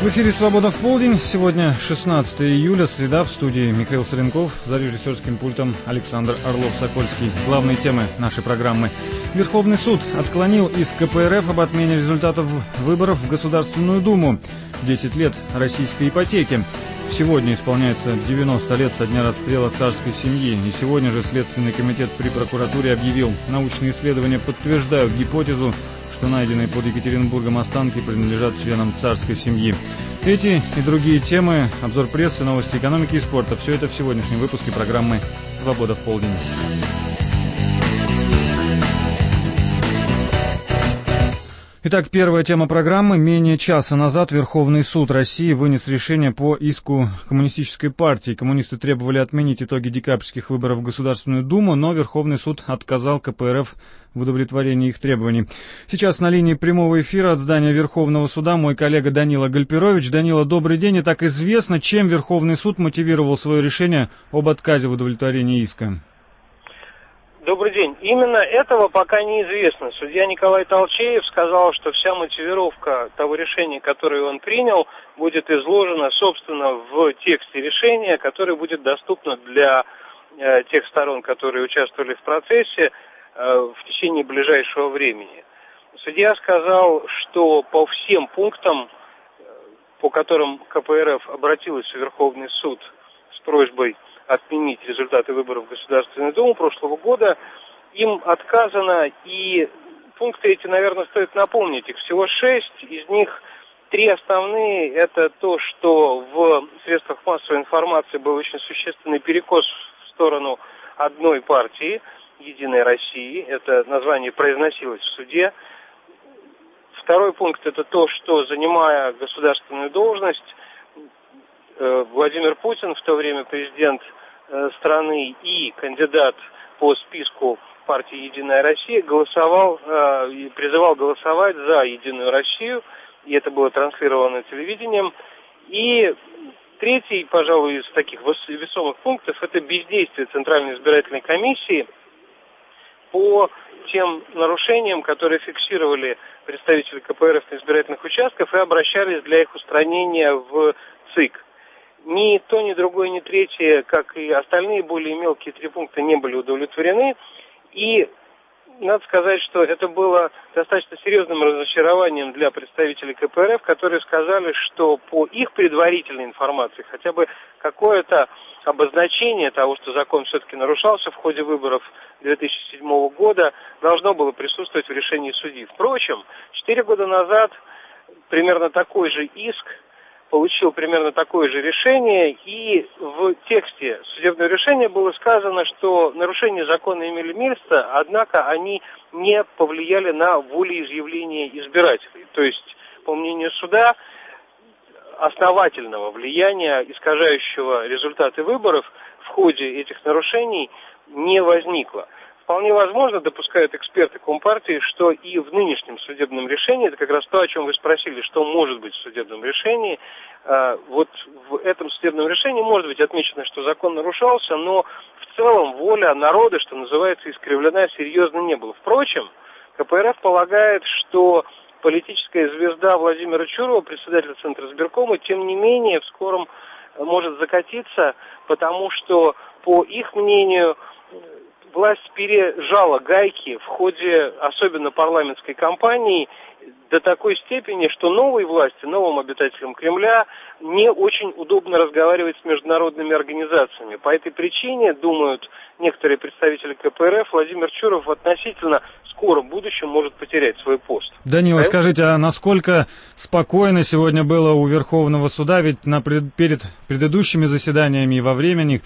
В эфире «Свобода в полдень». Сегодня 16 июля, среда, в студии Михаил Соленков, за режиссерским пультом Александр Орлов-Сокольский. Главные темы нашей программы. Верховный суд отклонил иск КПРФ об отмене результатов выборов в Государственную Думу. 10 лет российской ипотеки. Сегодня исполняется 90 лет со дня расстрела царской семьи. И сегодня же Следственный комитет при прокуратуре объявил: научные исследования подтверждают гипотезу, что найденные под Екатеринбургом останки принадлежат членам царской семьи. Эти и другие темы, обзор прессы, новости экономики и спорта — все это в сегодняшнем выпуске программы «Свобода в полдень». Итак, первая тема программы. Менее часа назад Верховный суд России вынес решение по иску Коммунистической партии. Коммунисты требовали отменить итоги декабрьских выборов в Государственную Думу, но Верховный суд отказал КПРФ в удовлетворении их требований. Сейчас на линии прямого эфира от здания Верховного суда мой коллега Данила Гальперович. Данила, добрый день. Итак, известно, чем Верховный суд мотивировал свое решение об отказе в удовлетворении иска? Добрый день. Именно этого пока неизвестно. Судья Николай Толчеев сказал, что вся мотивировка того решения, которое он принял, будет изложена, собственно, в тексте решения, которое будет доступно для тех сторон, которые участвовали в процессе, в течение ближайшего времени. Судья сказал, что по всем пунктам, по которым КПРФ обратилась в Верховный суд с просьбой отменить результаты выборов в Государственную Думу прошлого года, им отказано, и пункты эти, наверное, стоит напомнить. Их всего 6, из них 3 основные. Это то, что в средствах массовой информации был очень существенный перекос в сторону одной партии, «Единой России». Это название произносилось в суде. Второй пункт — это то, что, занимая государственную должность, Владимир Путин, в то время президент страны и кандидат по списку партии «Единая Россия», голосовал и призывал голосовать за «Единую Россию», и это было транслировано телевидением. И третий, пожалуй, из таких весомых пунктов — это бездействие Центральной избирательной комиссии по тем нарушениям, которые фиксировали представители КПРФ на избирательных участках и обращались для их устранения в ЦИК. Ни то, ни другое, ни третье, как и остальные более мелкие 3 пункта, не были удовлетворены. И надо сказать, что это было достаточно серьезным разочарованием для представителей КПРФ, которые сказали, что по их предварительной информации хотя бы какое-то обозначение того, что закон все-таки нарушался в ходе выборов 2007 года, должно было присутствовать в решении судьи. Впрочем, 4 года назад примерно такой же иск получил примерно такое же решение, и в тексте судебного решения было сказано, что нарушения закона имели место, однако они не повлияли на волеизъявление избирателей. То есть, по мнению суда, основательного влияния, искажающего результаты выборов, в ходе этих нарушений не возникло. Вполне возможно, допускают эксперты Компартии, что и в нынешнем судебном решении, это как раз то, о чем вы спросили, что может быть в судебном решении, вот в этом судебном решении может быть отмечено, что закон нарушался, но в целом воля народа, что называется, искривлена серьезно не было. Впрочем, КПРФ полагает, что политическая звезда Владимира Чурова, председателя Центра избиркома, тем не менее в скором может закатиться, потому что, по их мнению, власть пережала гайки в ходе особенно парламентской кампании до такой степени, что новой власти, новым обитателям Кремля не очень удобно разговаривать с международными организациями. По этой причине, думают некоторые представители КПРФ, Владимир Чуров в относительно скором будущем может потерять свой пост. Данила, скажите, а насколько спокойно сегодня было у Верховного суда? Ведь перед предыдущими заседаниями и во время них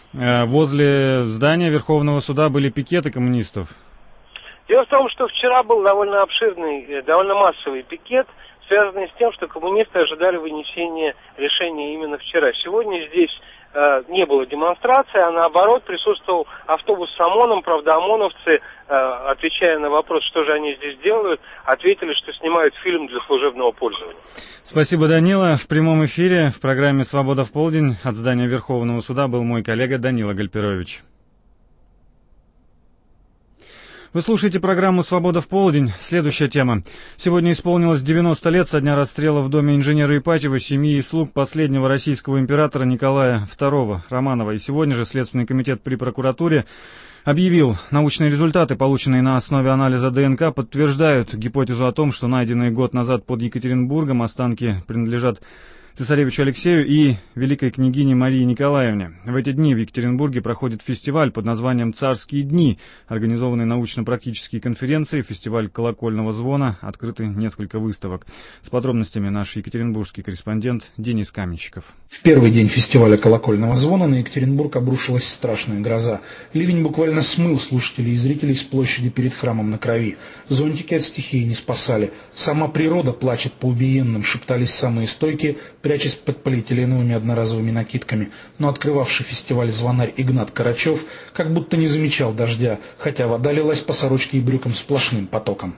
возле здания Верховного суда были пикеты коммунистов. Дело в том, что вчера был довольно обширный, довольно массовый пикет, связанный с тем, что коммунисты ожидали вынесения решения именно вчера. Сегодня здесь не было демонстрации, а наоборот присутствовал автобус с ОМОНом. Правда, ОМОНовцы, отвечая на вопрос, что же они здесь делают, ответили, что снимают фильм для служебного пользования. Спасибо, Данила. В прямом эфире в программе «Свобода в полдень» от здания Верховного суда был мой коллега Данила Гальперович. Вы слушаете программу «Свобода в полдень». Следующая тема. Сегодня исполнилось 90 лет со дня расстрела в доме инженера Ипатьева семьи и слуг последнего российского императора Николая II Романова. И сегодня же Следственный комитет при прокуратуре объявил, научные результаты, полученные на основе анализа ДНК, подтверждают гипотезу о том, что найденные год назад под Екатеринбургом останки принадлежат цесаревичу Алексею и великой княгине Марии Николаевне. В эти дни в Екатеринбурге проходит фестиваль под названием «Царские дни», организованные научно-практические конференции, фестиваль колокольного звона, открыты несколько выставок. С подробностями наш екатеринбургский корреспондент Денис Каменщиков. В первый день фестиваля колокольного звона на Екатеринбург обрушилась страшная гроза. Ливень буквально смыл слушателей и зрителей с площади перед храмом на крови. Зонтики от стихии не спасали. Сама природа плачет по убиенным, шептались самые стойкие, прячась под полиэтиленовыми одноразовыми накидками. Но открывавший фестиваль звонарь Игнат Карачев как будто не замечал дождя, хотя вода лилась по сорочке и брюкам сплошным потоком.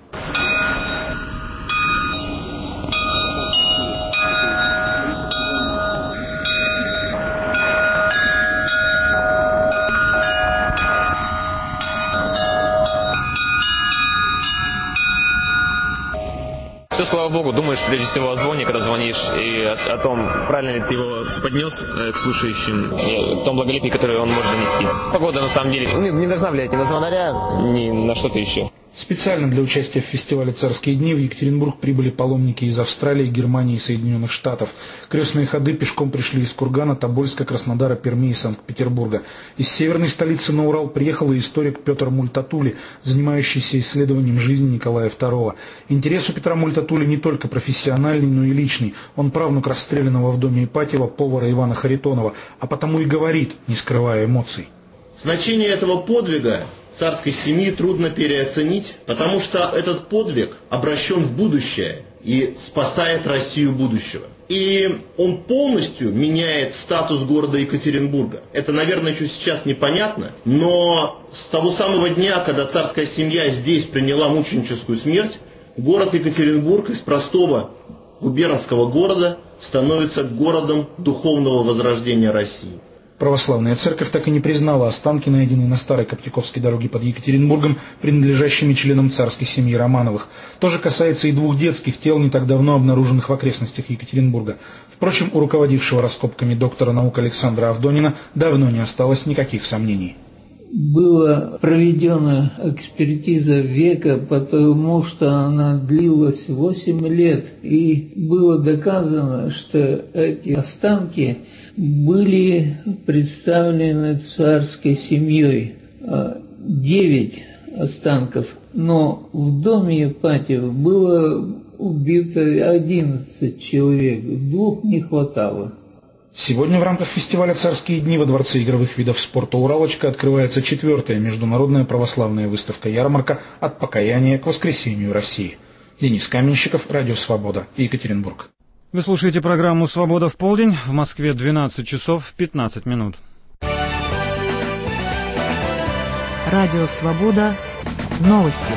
Все, слава богу, думаешь прежде всего о звоне, когда звонишь, и о том, правильно ли ты его поднес к слушающим, и о том благолепии, которое он может донести. Погода, на самом деле, не должна влиять ни на звонаря, ни на что-то еще. Специально для участия в фестивале «Царские дни» в Екатеринбург прибыли паломники из Австралии, Германии и Соединенных Штатов. Крестные ходы пешком пришли из Кургана, Тобольска, Краснодара, Перми и Санкт-Петербурга. Из северной столицы на Урал приехал и историк Петр Мультатули, занимающийся исследованием жизни Николая II. Интерес у Петра Мультатули не только профессиональный, но и личный. Он правнук расстрелянного в доме Ипатьева повара Ивана Харитонова, а потому и говорит, не скрывая эмоций. Значение этого подвига царской семьи трудно переоценить, потому что этот подвиг обращен в будущее и спасает Россию будущего. И он полностью меняет статус города Екатеринбурга. Это, наверное, еще сейчас непонятно, но с того самого дня, когда царская семья здесь приняла мученическую смерть, город Екатеринбург из простого губернского города становится городом духовного возрождения России. Православная церковь так и не признала останки, найденные на старой Коптяковской дороге под Екатеринбургом, принадлежащими членам царской семьи Романовых. То же касается и двух детских тел, не так давно обнаруженных в окрестностях Екатеринбурга. Впрочем, у руководившего раскопками доктора наук Александра Авдонина давно не осталось никаких сомнений. Была проведена экспертиза века, потому что она длилась 8 лет, и было доказано, что эти останки были представлены царской семьей. 9 останков, но в доме Ипатьева было убито 11 человек, 2 не хватало. Сегодня в рамках фестиваля «Царские дни» во Дворце игровых видов спорта «Уралочка» открывается 4-я международная православная выставка-ярмарка «От покаяния к воскресению России». Денис Каменщиков, Радио Свобода, Екатеринбург. Вы слушаете программу «Свобода в полдень». В Москве 12 часов 15 минут. Радио Свобода. Новости.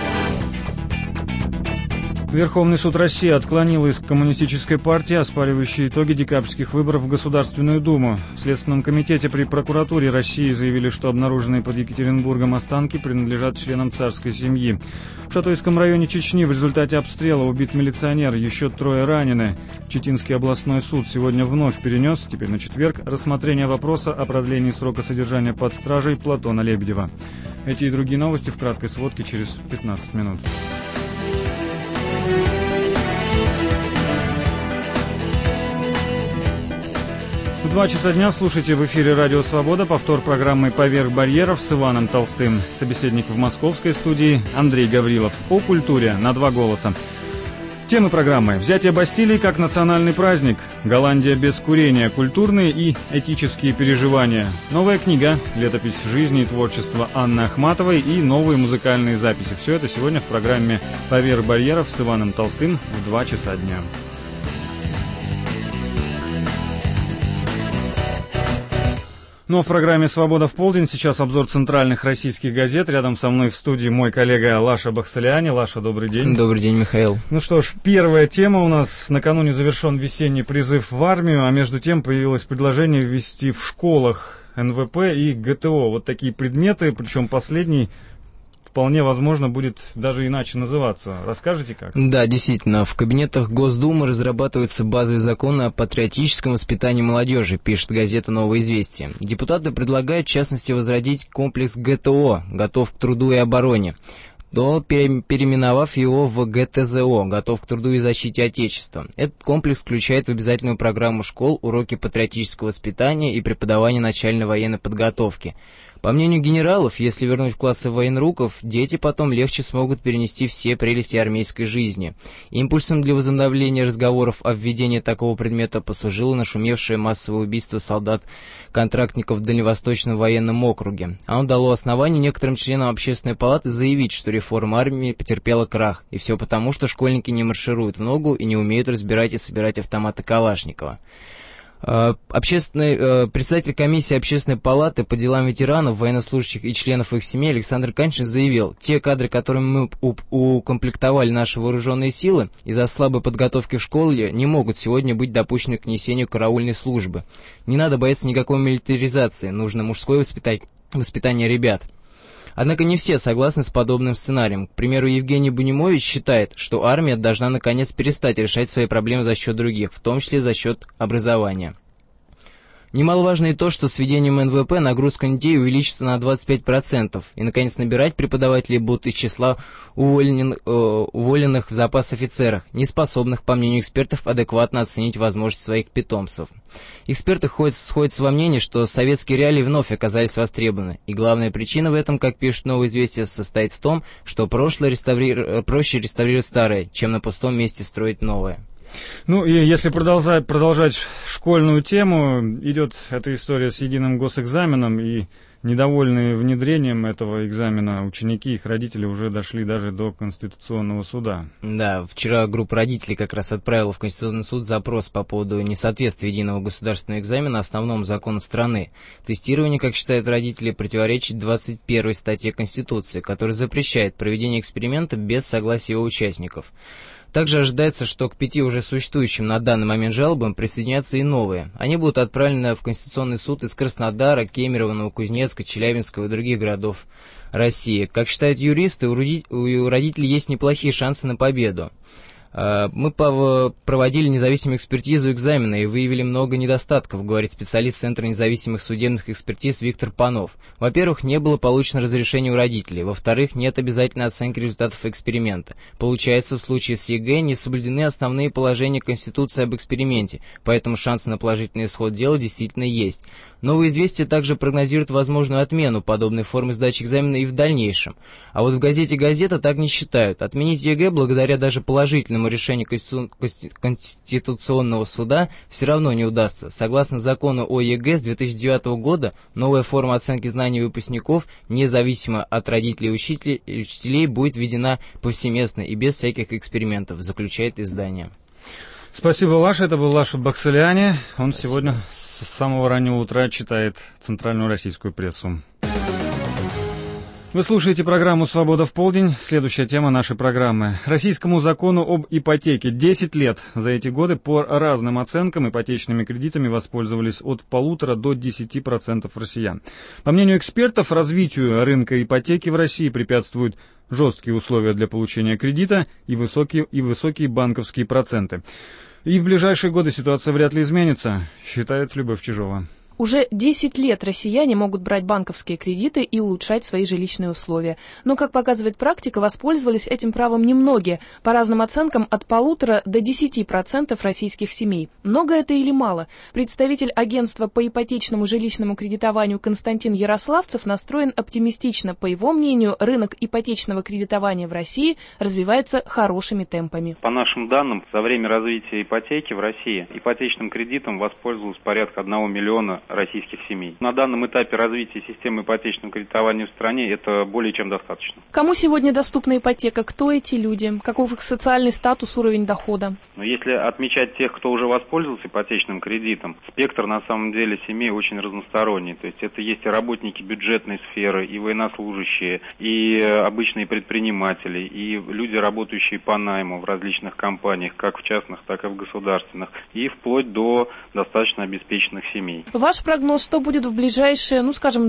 Верховный суд России отклонил иск коммунистической партии, оспаривающий итоги декабрьских выборов в Государственную Думу. В Следственном комитете при прокуратуре России заявили, что обнаруженные под Екатеринбургом останки принадлежат членам царской семьи. В Шатойском районе Чечни в результате обстрела убит милиционер, еще 3 ранены. Читинский областной суд сегодня вновь перенес, теперь на четверг, рассмотрение вопроса о продлении срока содержания под стражей Платона Лебедева. Эти и другие новости в краткой сводке через 15 минут. В 2 часа дня слушайте в эфире «Радио Свобода» повтор программы «Поверх барьеров» с Иваном Толстым. Собеседник в московской студии Андрей Гаврилов. О культуре на 2 голоса. Темы программы: взятие Бастилии как национальный праздник, Голландия без курения, культурные и этические переживания, новая книга, летопись жизни и творчества Анны Ахматовой и новые музыкальные записи. Все это сегодня в программе «Поверх барьеров» с Иваном Толстым в 2 часа дня. Но в программе «Свобода в полдень» сейчас обзор центральных российских газет. Рядом со мной в студии мой коллега Лаша Бахсалиани. Лаша, добрый день. Добрый день, Михаил. Ну что ж, первая тема у нас. Накануне завершен весенний призыв в армию, а между тем появилось предложение ввести в школах НВП и ГТО. Вот такие предметы, причем последний вполне возможно будет даже иначе называться. Расскажите как? Да, действительно, в кабинетах Госдумы разрабатываются базовые законы о патриотическом воспитании молодежи, пишет газета «Новое известие». Депутаты предлагают, в частности, возродить комплекс ГТО «Готов к труду и обороне», но переименовав его в ГТЗО «Готов к труду и защите Отечества». Этот комплекс включает в обязательную программу школ уроки патриотического воспитания и преподавания начальной военной подготовки. По мнению генералов, если вернуть в классы военруков, дети потом легче смогут перенести все прелести армейской жизни. Импульсом для возобновления разговоров о введении такого предмета послужило нашумевшее массовое убийство солдат-контрактников в Дальневосточном военном округе. Оно дало основание некоторым членам Общественной палаты заявить, что реформа армии потерпела крах, и все потому, что школьники не маршируют в ногу и не умеют разбирать и собирать автоматы Калашникова. Председатель комиссии Общественной палаты по делам ветеранов, военнослужащих и членов их семей Александр Канчин заявил: те кадры, которыми мы укомплектовали наши вооруженные силы, из-за слабой подготовки в школе не могут сегодня быть допущены к несению караульной службы. Не надо бояться никакой милитаризации, нужно мужское воспитание ребят. Однако не все согласны с подобным сценарием. К примеру, Евгений Бунимович считает, что армия должна наконец перестать решать свои проблемы за счет других, в том числе за счет образования. Немаловажно и то, что с введением НВП нагрузка на детей увеличится на 25%, и, наконец, набирать преподавателей будут из числа уволенных в запас офицерах, не способных, по мнению экспертов, адекватно оценить возможности своих питомцев. Эксперты сходятся во мнении, что советские реалии вновь оказались востребованы, и главная причина в этом, как пишет «Новое известие», состоит в том, что прошлое проще реставрировать старое, чем на пустом месте строить новое. Ну и если продолжать школьную тему, идет эта история с единым госэкзаменом, и недовольные внедрением этого экзамена ученики и их родители уже дошли даже до Конституционного суда. Да, вчера группа родителей как раз отправила в Конституционный суд запрос по поводу несоответствия единого государственного экзамена основному закону страны. Тестирование, как считают родители, противоречит 21 статье Конституции, которая запрещает проведение эксперимента без согласия его участников. Также ожидается, что к 5 уже существующим на данный момент жалобам присоединятся и новые. Они будут отправлены в Конституционный суд из Краснодара, Кемерово, Новокузнецка, Челябинского и других городов России. Как считают юристы, у родителей есть неплохие шансы на победу. Мы проводили независимую экспертизу экзамена и выявили много недостатков, говорит специалист Центра независимых судебных экспертиз Виктор Панов. Во-первых, не было получено разрешение у родителей. Во-вторых, нет обязательной оценки результатов эксперимента. Получается, в случае с ЕГЭ не соблюдены основные положения Конституции об эксперименте, поэтому шансы на положительный исход дела действительно есть. Новое известие также прогнозирует возможную отмену подобной формы сдачи экзамена и в дальнейшем. А вот в газете «Газета» так не считают. Отменить ЕГЭ благодаря даже положительному решению Конституционного суда все равно не удастся. Согласно закону о ЕГЭ с 2009 года, новая форма оценки знаний выпускников, независимо от родителей и учителей, будет введена повсеместно и без всяких экспериментов, заключает издание. Спасибо, Лаша. Это был Лаша Баксаляне. Он сегодня с самого раннего утра читает центральную российскую прессу. Вы слушаете программу «Свобода в полдень». Следующая тема нашей программы. Российскому закону об ипотеке 10 лет. За эти годы по разным оценкам ипотечными кредитами воспользовались от 1,5% до 10% россиян. По мнению экспертов, развитию рынка ипотеки в России препятствуют жесткие условия для получения кредита и высокие банковские проценты. И в ближайшие годы ситуация вряд ли изменится, считает Любовь Чижова. Уже 10 лет россияне могут брать банковские кредиты и улучшать свои жилищные условия. Но, как показывает практика, воспользовались этим правом немногие. По разным оценкам, от 1,5% до 10% российских семей. Много это или мало? Представитель агентства по ипотечному жилищному кредитованию Константин Ярославцев настроен оптимистично. По его мнению, рынок ипотечного кредитования в России развивается хорошими темпами. По нашим данным, за время развития ипотеки в России ипотечным кредитом воспользовалось порядка 1 миллиона российских семей. На данном этапе развития системы ипотечного кредитования в стране это более чем достаточно. Кому сегодня доступна ипотека? Кто эти люди? Каков их социальный статус, уровень дохода? Но если отмечать тех, кто уже воспользовался ипотечным кредитом, спектр на самом деле семей очень разносторонний. То есть это есть и работники бюджетной сферы, и военнослужащие, и обычные предприниматели, и люди, работающие по найму в различных компаниях, как в частных, так и в государственных, и вплоть до достаточно обеспеченных семей. Ваш ваш прогноз, что будет в ближайшие,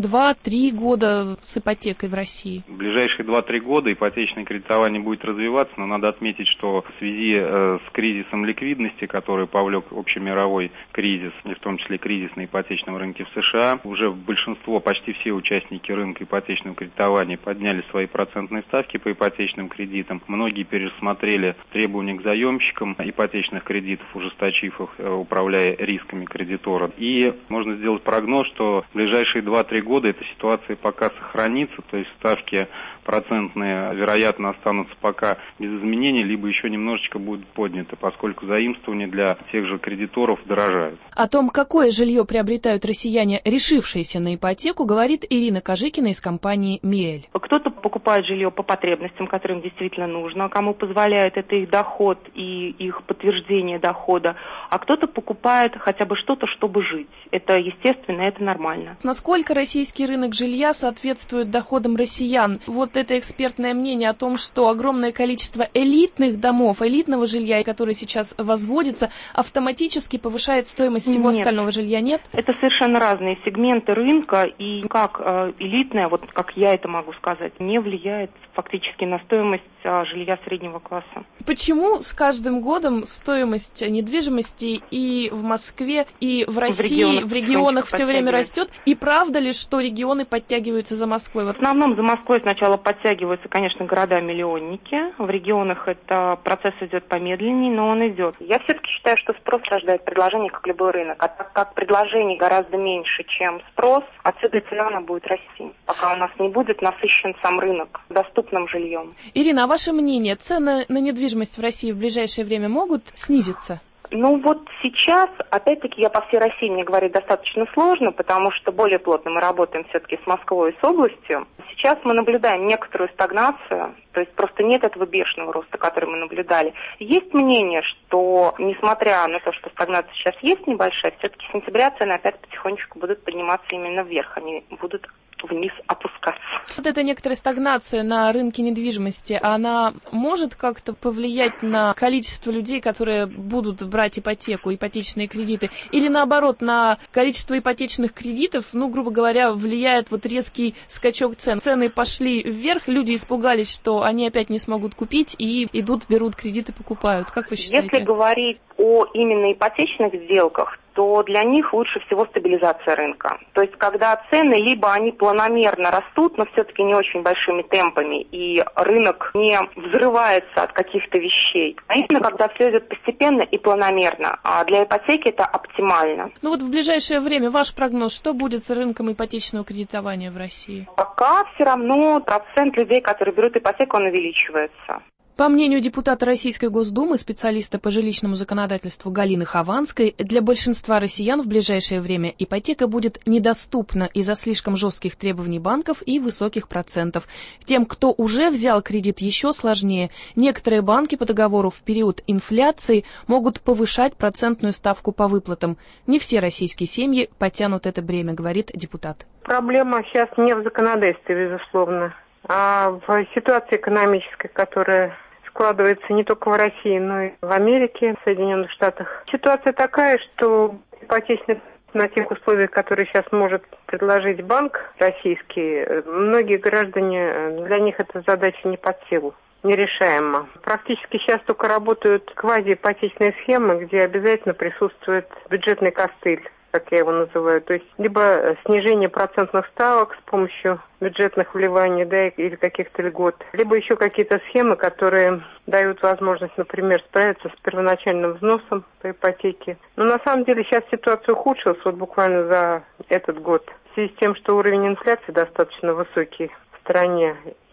2-3 года с ипотекой в России? В ближайшие 2-3 года ипотечное кредитование будет развиваться, но надо отметить, что в связи с кризисом ликвидности, который повлек общемировой кризис, и в том числе кризис на ипотечном рынке в США, уже большинство, почти все участники рынка ипотечного кредитования подняли свои процентные ставки по ипотечным кредитам. Многие пересмотрели требования к заемщикам ипотечных кредитов, ужесточив их, управляя рисками кредитора. И можно сделать прогноз, что в ближайшие 2-3 года эта ситуация пока сохранится, то есть ставки процентные, вероятно, останутся пока без изменений, либо еще немножечко будут подняты, поскольку заимствования для тех же кредиторов дорожают. О том, какое жилье приобретают россияне, решившиеся на ипотеку, говорит Ирина Кожикина из компании «Миэль». Кто-то покупает жилье по потребностям, которым действительно нужно, кому позволяет это их доход и их подтверждение дохода, а кто-то покупает хотя бы что-то, чтобы жить. Это естественно, это нормально. Насколько российский рынок жилья соответствует доходам россиян? Вот это экспертное мнение о том, что огромное количество элитных домов, элитного жилья, которое сейчас возводится, автоматически повышает стоимость всего остального жилья, нет? Это совершенно разные сегменты рынка, и как элитное, вот как я это могу сказать, не влияет фактически на стоимость жилья среднего класса. Почему с каждым годом стоимость недвижимости и в Москве, и в России, в регионах все время растет? И правда ли, что регионы подтягиваются за Москвой? В основном за Москвой сначала подтягиваются, конечно, города-миллионники. В регионах это процесс идет помедленнее, но он идет. Я все-таки считаю, что спрос рождает предложение, как любой рынок. А так как предложений гораздо меньше, чем спрос, отсюда цена будет расти, пока у нас не будет насыщен сам рынок доступным жильем. Ирина, а ваше мнение, цены на недвижимость в России в ближайшее время могут снизиться? Вот сейчас, опять-таки, я по всей России, мне говорить достаточно сложно, потому что более плотно мы работаем все-таки с Москвой и с областью. Сейчас мы наблюдаем некоторую стагнацию, то есть просто нет этого бешеного роста, который мы наблюдали. Есть мнение, что, несмотря на то, что стагнация сейчас есть небольшая, все-таки с сентября цены опять потихонечку будут подниматься именно вверх, они будут вниз опускаться. Вот эта некоторая стагнация на рынке недвижимости, она может как-то повлиять на количество людей, которые будут брать ипотеку, ипотечные кредиты? Или наоборот, на количество ипотечных кредитов, грубо говоря, влияет вот резкий скачок цен? Цены пошли вверх, люди испугались, что они опять не смогут купить и идут, берут кредиты, покупают. Как вы считаете? Если говорить о именно ипотечных сделках, то для них лучше всего стабилизация рынка. То есть, когда цены либо они планомерно растут, но все-таки не очень большими темпами, и рынок не взрывается от каких-то вещей, а именно когда все идет постепенно и планомерно. А для ипотеки это оптимально. Вот в ближайшее время ваш прогноз, что будет с рынком ипотечного кредитования в России? Пока все равно процент людей, которые берут ипотеку, он увеличивается. По мнению депутата Российской Госдумы, специалиста по жилищному законодательству Галины Хованской, для большинства россиян в ближайшее время ипотека будет недоступна из-за слишком жестких требований банков и высоких процентов. Тем, кто уже взял кредит, еще сложнее. Некоторые банки по договору в период инфляции могут повышать процентную ставку по выплатам. Не все российские семьи потянут это бремя, говорит депутат. Проблема сейчас не в законодательстве, безусловно, а в ситуации экономической, которая складывается не только в России, но и в Америке, в Соединенных Штатах. Ситуация такая, что ипотечный на тех условиях, которые сейчас может предложить банк российский, многие граждане, для них эта задача не под силу, нерешаема. Практически сейчас только работают квазиипотечные схемы, где обязательно присутствует бюджетный костыль, как я его называю, то есть либо снижение процентных ставок с помощью бюджетных вливаний, или каких-то льгот, либо еще какие-то схемы, которые дают возможность, например, справиться с первоначальным взносом по ипотеке. Но на самом деле сейчас ситуация ухудшилась буквально за этот год в связи с тем, что уровень инфляции достаточно высокий в стране.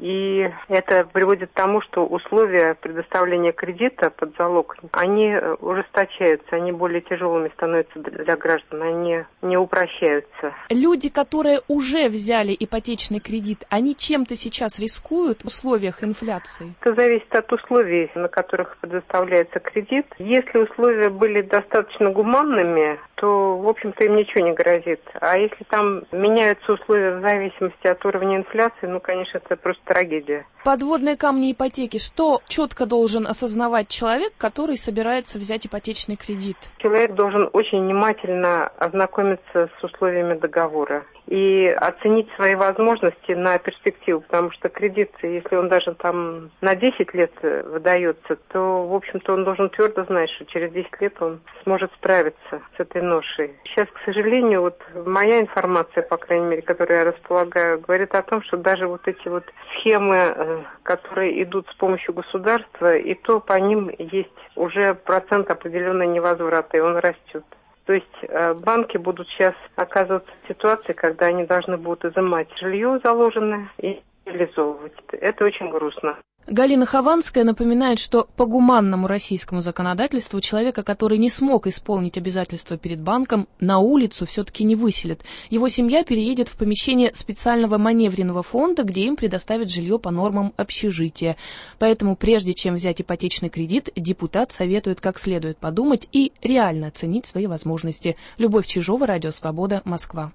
И это приводит к тому, что условия предоставления кредита под залог, они ужесточаются, они более тяжелыми становятся для граждан, они не упрощаются. Люди, которые уже взяли ипотечный кредит, они чем-то сейчас рискуют в условиях инфляции? Это зависит от условий, на которых предоставляется кредит. Если условия были достаточно гуманными, то, в общем-то, им ничего не грозит. А если там меняются условия в зависимости от уровня инфляции, конечно, это просто трагедия. Подводные камни ипотеки. Что четко должен осознавать человек, который собирается взять ипотечный кредит? Человек должен очень внимательно ознакомиться с условиями договора и оценить свои возможности на перспективу, потому что кредит, если он даже там на 10 лет выдается, то, в общем-то, он должен твердо знать, что через 10 лет он сможет справиться с этой ношей. Сейчас, к сожалению, вот моя информация, по крайней мере, которой я располагаю, говорит о том, что даже вот эти вот схемы, которые идут с помощью государства, и то по ним есть уже процент определенной невозврата, и он растет. То есть банки будут сейчас оказываться в ситуации, когда они должны будут изымать жилье заложенное и реализовывать. Это очень грустно. Галина Хованская напоминает, что по гуманному российскому законодательству человека, который не смог исполнить обязательства перед банком, на улицу все-таки не выселят. Его семья переедет в помещение специального маневренного фонда, где им предоставят жилье по нормам общежития. Поэтому прежде чем взять ипотечный кредит, депутат советует как следует подумать и реально оценить свои возможности. Любовь Чижова, Радио Свобода, Москва.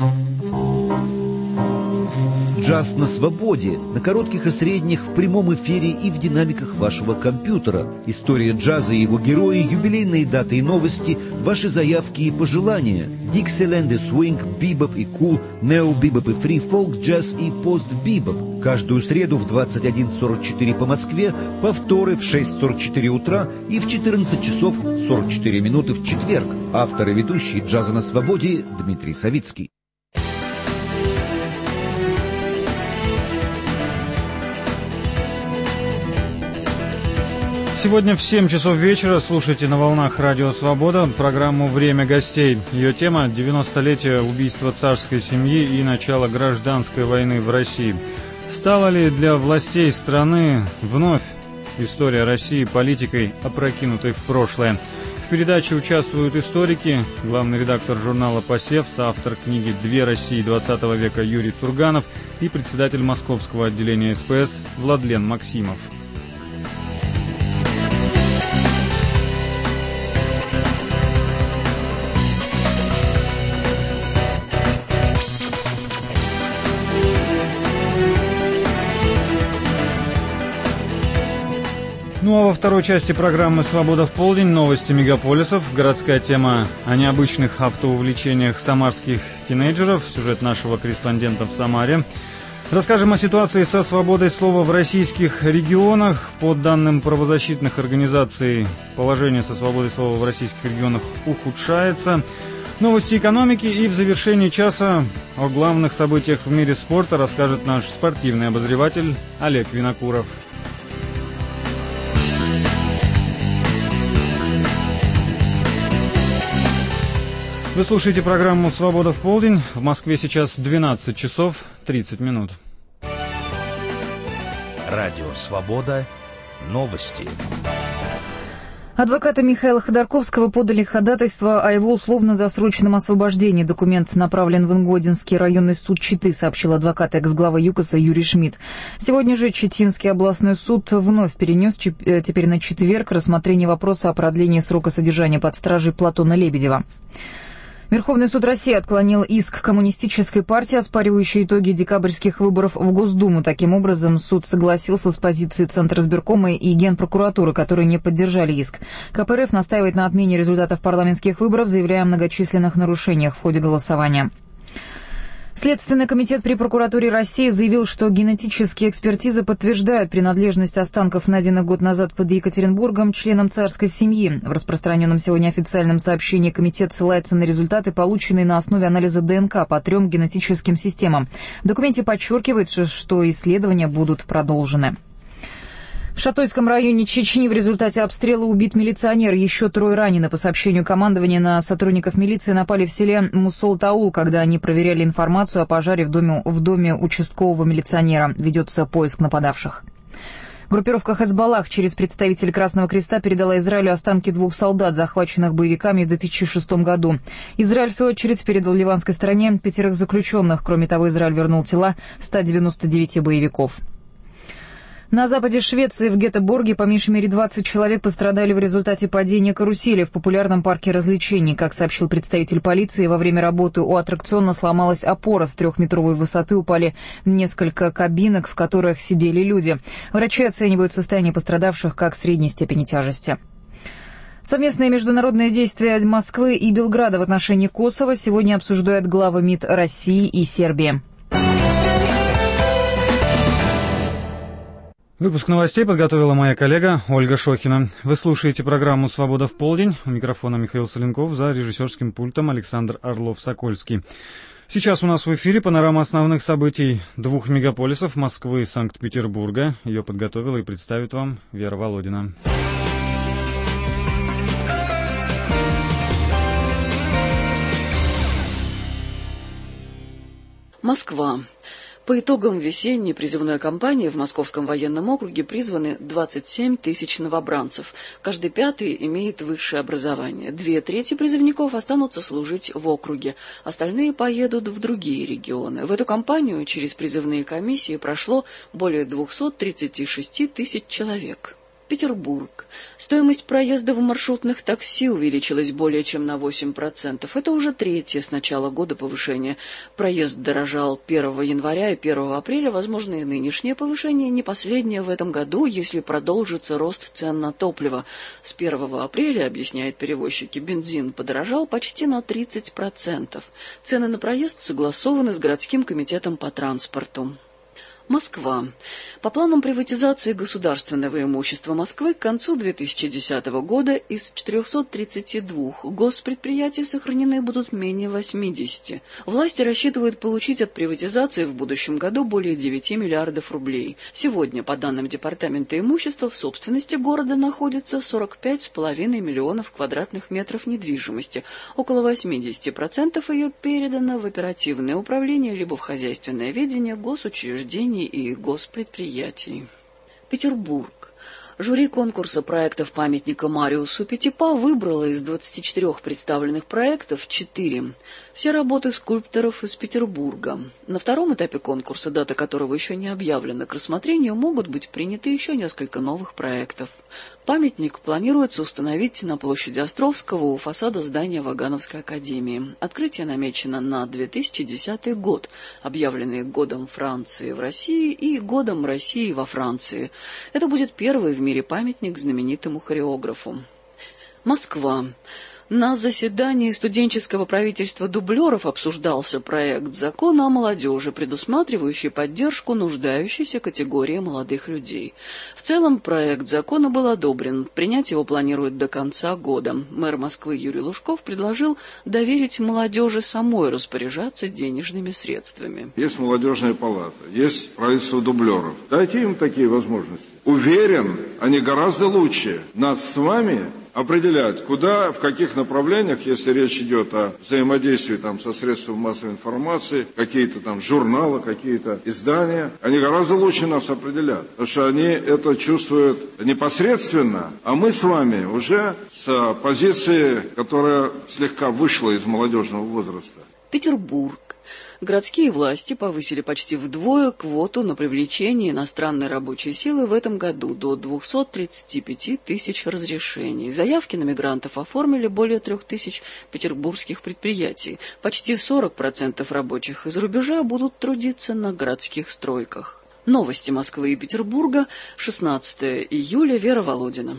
Джаз на свободе, на коротких и средних, в прямом эфире и в динамиках вашего компьютера. История джаза и его герои, юбилейные даты и новости, ваши заявки и пожелания. Диксиленд, свинг, бибоп и кул, нео-бибоп и фри-фолк, джаз и пост-бибоп. Каждую среду в 21:44 по Москве, повторы в 6:44 утра и в 14 часов 44 минуты в четверг. Автор и ведущий «Джаза на свободе» Дмитрий Савицкий. Сегодня в 7 часов вечера слушайте на волнах Радио Свобода программу «Время гостей». Ее тема – 90-летие убийства царской семьи и начало гражданской войны в России. Стала ли для властей страны вновь история России политикой, опрокинутой в прошлое? В передаче участвуют историки, главный редактор журнала «Посев», соавтор книги «Две России XX века» Юрий Цурганов и председатель московского отделения СПС Владлен Максимов. Ну а во второй части программы «Свобода в полдень» новости мегаполисов, городская тема о необычных автоувлечениях самарских тинейджеров, сюжет нашего корреспондента в Самаре. Расскажем о ситуации со свободой слова в российских регионах. По данным правозащитных организаций, положение со свободой слова в российских регионах ухудшается. Новости экономики и в завершении часа о главных событиях в мире спорта расскажет наш спортивный обозреватель Олег Винокуров. Вы слушаете программу «Свобода в полдень». В Москве сейчас 12 часов 30 минут. Радио «Свобода». Новости. Адвокаты Михаила Ходорковского подали ходатайство о его условно-досрочном освобождении. Документ направлен в Ингодинский районный суд Читы, сообщил адвокат экс-главы ЮКОСа Юрий Шмидт. Сегодня же Читинский областной суд вновь перенес теперь на четверг рассмотрение вопроса о продлении срока содержания под стражей Платона Лебедева. Верховный суд России отклонил иск коммунистической партии, оспаривающий итоги декабрьских выборов в Госдуму. Таким образом, суд согласился с позицией Центризбиркома и Генпрокуратуры, которые не поддержали иск. КПРФ настаивает на отмене результатов парламентских выборов, заявляя о многочисленных нарушениях в ходе голосования. Следственный комитет при прокуратуре России заявил, что генетические экспертизы подтверждают принадлежность останков, найденных год назад под Екатеринбургом, членам царской семьи. В распространенном сегодня официальном сообщении комитет ссылается на результаты, полученные на основе анализа ДНК по 3 генетическим системам. В документе подчеркивается, что исследования будут продолжены. В Шатойском районе Чечни в результате обстрела убит милиционер. Еще 3 ранены. По сообщению командования, на сотрудников милиции напали в селе Мусол-Таул, когда они проверяли информацию о пожаре в доме участкового милиционера. Ведется поиск нападавших. Группировка Хезболлах через представителей Красного Креста передала Израилю останки 2 солдат, захваченных боевиками в 2006 году. Израиль, в свою очередь, передал ливанской стороне 5 заключенных. Кроме того, Израиль вернул тела 199 боевиков. На западе Швеции в Гетеборге по меньшей мере 20 человек пострадали в результате падения карусели в популярном парке развлечений. Как сообщил представитель полиции, во время работы у аттракциона сломалась опора с 3-метровой высоты, упали несколько кабинок, в которых сидели люди. Врачи оценивают состояние пострадавших как средней степени тяжести. Совместные международные действия Москвы и Белграда в отношении Косово сегодня обсуждают главы МИД России и Сербии. Выпуск новостей подготовила моя коллега Ольга Шохина. Вы слушаете программу «Свобода в полдень». У микрофона Михаил Соленков, за режиссерским пультом Александр Орлов-Сокольский. Сейчас у нас в эфире панорама основных событий двух мегаполисов Москвы и Санкт-Петербурга. Ее подготовила и представит вам Вера Володина. Москва. По итогам весенней призывной кампании в Московском военном округе призваны 27 тысяч новобранцев. Каждый пятый имеет высшее образование. 2/3 призывников останутся служить в округе. Остальные поедут в другие регионы. В эту кампанию через призывные комиссии прошло более 236 тысяч человек. Петербург. Стоимость проезда в маршрутных такси увеличилась более чем на 8%. Это уже третье с начала года повышение. Проезд дорожал 1 января и 1 апреля. Возможно, и нынешнее повышение не последнее в этом году, если продолжится рост цен на топливо. С 1 апреля, объясняют перевозчики, бензин подорожал почти на 30%. Цены на проезд согласованы с городским комитетом по транспорту. Москва. По планам приватизации государственного имущества Москвы к концу 2010 года из 432 госпредприятий сохранены будут менее 80. Власти рассчитывают получить от приватизации в будущем году более 9 миллиардов рублей. Сегодня, по данным Департамента имущества, в собственности города находится 45,5 миллионов квадратных метров недвижимости. Около 80% ее передано в оперативное управление либо в хозяйственное ведение госучреждений и госпредприятий. Петербург. Жюри конкурса проектов памятника Мариусу Петипа выбрало из 24 представленных проектов 4. Все работы скульпторов из Петербурга. На втором этапе конкурса, дата которого еще не объявлена, к рассмотрению могут быть приняты еще несколько новых проектов. Памятник планируется установить на площади Островского у фасада здания Вагановской академии. Открытие намечено на 2010 год, объявленный годом Франции в России и годом России во Франции. Это будет первый в мире памятник знаменитому хореографу. Москва. На заседании студенческого правительства дублеров обсуждался проект закона о молодежи, предусматривающий поддержку нуждающейся категории молодых людей. В целом проект закона был одобрен. Принять его планируют до конца года. Мэр Москвы Юрий Лужков предложил доверить молодежи самой распоряжаться денежными средствами. Есть молодежная палата, есть правительство дублеров. Дайте им такие возможности. Уверен, они гораздо лучше нас с вами определять, куда, в каких направлениях, если речь идет о взаимодействии там, со средствами массовой информации, какие-то там журналы, какие-то издания, они гораздо лучше нас определят, потому что они это чувствуют непосредственно, а мы с вами уже с позиции, которая слегка вышла из молодежного возраста. Петербург. Городские власти повысили почти вдвое квоту на привлечение иностранной рабочей силы в этом году до 235 тысяч разрешений. Заявки на мигрантов оформили более 3000 петербургских предприятий. Почти 40% рабочих из рубежа будут трудиться на городских стройках. Новости Москвы и Петербурга, 16 июля, Вера Володина.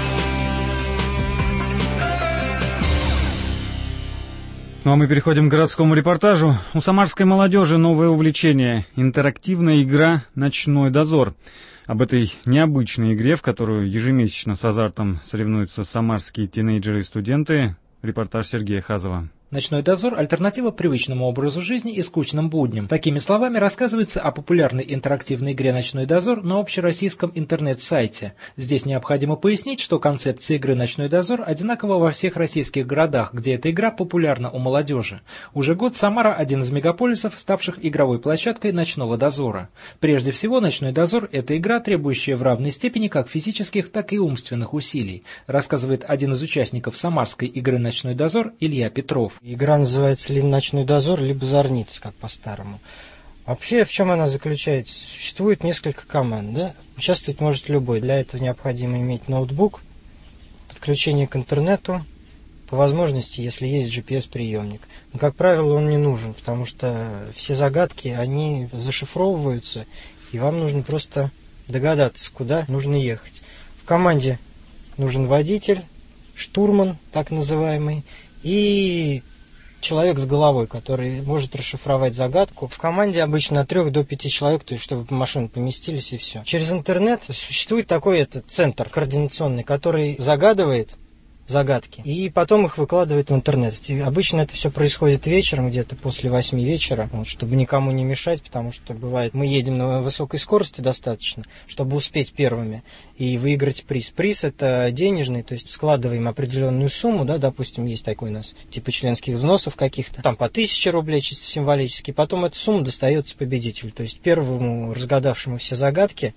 Ну а мы переходим к городскому репортажу. У самарской молодежи новое увлечение – интерактивная игра «Ночной дозор». Об этой необычной игре, в которую ежемесячно с азартом соревнуются самарские тинейджеры и студенты, репортаж Сергея Хазова. «Ночной дозор» – альтернатива привычному образу жизни и скучным будням. Такими словами рассказывается о популярной интерактивной игре «Ночной дозор» на общероссийском интернет-сайте. Здесь необходимо пояснить, что концепция игры «Ночной дозор» одинакова во всех российских городах, где эта игра популярна у молодежи. Уже год Самара – один из мегаполисов, ставших игровой площадкой «Ночного дозора». Прежде всего, «Ночной дозор» – это игра, требующая в равной степени как физических, так и умственных усилий, рассказывает один из участников самарской игры «Ночной дозор» Илья Петров. Игра называется либо «Ночной дозор», либо «Зорница», как по-старому. Вообще, в чем она заключается? Существует несколько команд, да? Участвовать может любой. Для этого необходимо иметь ноутбук, подключение к интернету, по возможности, если есть GPS-приемник. Но, как правило, он не нужен, потому что все загадки, они зашифровываются, и вам нужно просто догадаться, куда нужно ехать. В команде нужен водитель, штурман, так называемый, и человек с головой, который может расшифровать загадку. В команде обычно от 3 до 5 человек, то есть чтобы в машину поместились и все. Через интернет существует такой центр координационный, который загадывает загадки и потом их выкладывает в интернет. И обычно это все происходит вечером, где-то после 8 вечера, чтобы никому не мешать, потому что бывает, мы едем на высокой скорости достаточно, чтобы успеть первыми и выиграть приз. Приз это денежный, то есть складываем определенную сумму, да, допустим, есть такой у нас типа членских взносов каких-то, там по 1000 рублей чисто символически, потом эта сумма достается победителю, то есть первому разгадавшему все загадки,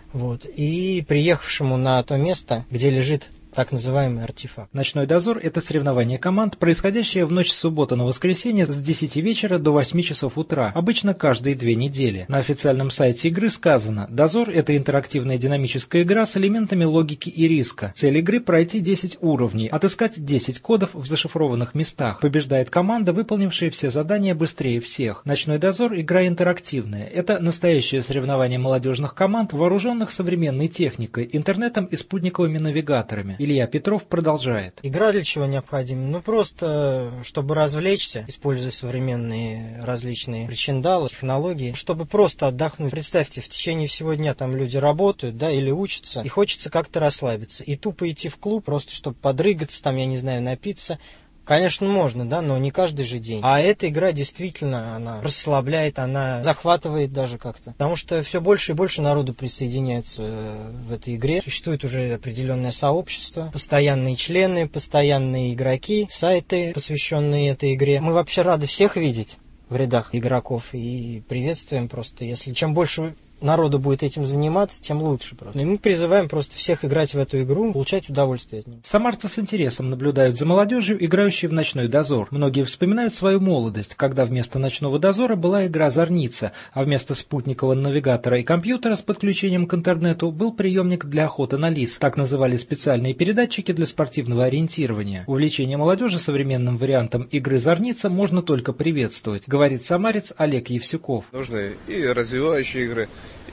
и приехавшему на то место, где лежит так называемый артефакт. Ночной дозор – это соревнование команд, происходящее в ночь с субботы на воскресенье с 10 вечера до 8 часов утра, обычно каждые 2 недели. На официальном сайте игры сказано: «Дозор – это интерактивная динамическая игра с элементами логики и риска. Цель игры – пройти 10 уровней, отыскать 10 кодов в зашифрованных местах. Побеждает команда, выполнившая все задания быстрее всех». Ночной дозор – игра интерактивная. Это настоящее соревнование молодежных команд, вооруженных современной техникой, интернетом и спутниковыми навигаторами. Илья Петров продолжает. Игра для чего необходима? Просто, чтобы развлечься, используя современные различные причиндалы, технологии, чтобы просто отдохнуть. Представьте, в течение всего дня там люди работают, да, или учатся, и хочется как-то расслабиться. И тупо идти в клуб, просто чтобы подрыгаться, там, я не знаю, напиться. Конечно, можно, да, но не каждый же день. А эта игра действительно, она расслабляет, она захватывает даже как-то. Потому что все больше и больше народу присоединяется в этой игре. Существует уже определенное сообщество, постоянные члены, постоянные игроки, сайты, посвященные этой игре. Мы вообще рады всех видеть в рядах игроков и приветствуем просто. Если чем больше народу будет этим заниматься, тем лучше просто. И мы призываем просто всех играть в эту игру, получать удовольствие от нее. Самарцы с интересом наблюдают за молодежью, играющей в ночной дозор. Многие вспоминают свою молодость, когда вместо ночного дозора была игра «Зорница», а вместо спутникового навигатора и компьютера с подключением к интернету был приемник для охоты на лис. Так называли специальные передатчики для спортивного ориентирования. Увлечение молодежи современным вариантом игры «Зорница» можно только приветствовать, говорит самарец Олег Евсюков. Нужны и развивающие игры,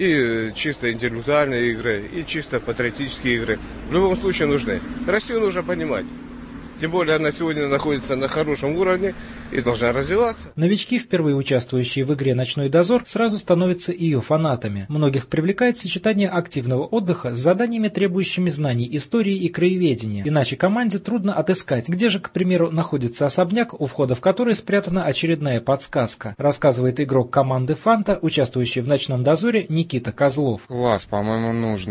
и чисто интеллектуальные игры, и чисто патриотические игры. В любом случае нужны. Россию нужно понимать. Тем более она сегодня находится на хорошем уровне и должна развиваться. Новички, впервые участвующие в игре «Ночной дозор», сразу становятся ее фанатами. Многих привлекает сочетание активного отдыха с заданиями, требующими знаний истории и краеведения. Иначе команде трудно отыскать, где же, к примеру, находится особняк, у входа в который спрятана очередная подсказка, рассказывает игрок команды «Фанта», участвующий в «Ночном дозоре» Никита Козлов. Класс, по-моему, нужно.